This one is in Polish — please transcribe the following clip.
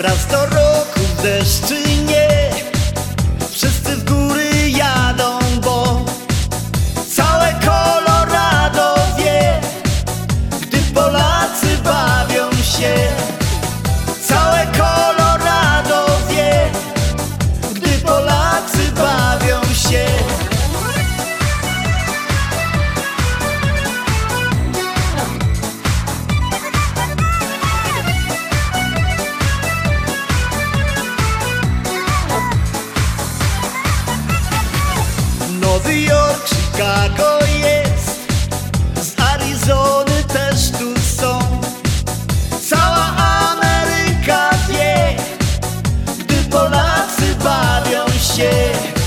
Raz do roku w deszczy nie, wszyscy w góry jadą, bo całe Colorado wie, gdy Polacy bawią się. Całe Colorado wie, gdy Polacy bawią się. Nowy Jork, Chicago jest, z Arizony też tu są. Cała Ameryka wie, gdy Polacy bawią się.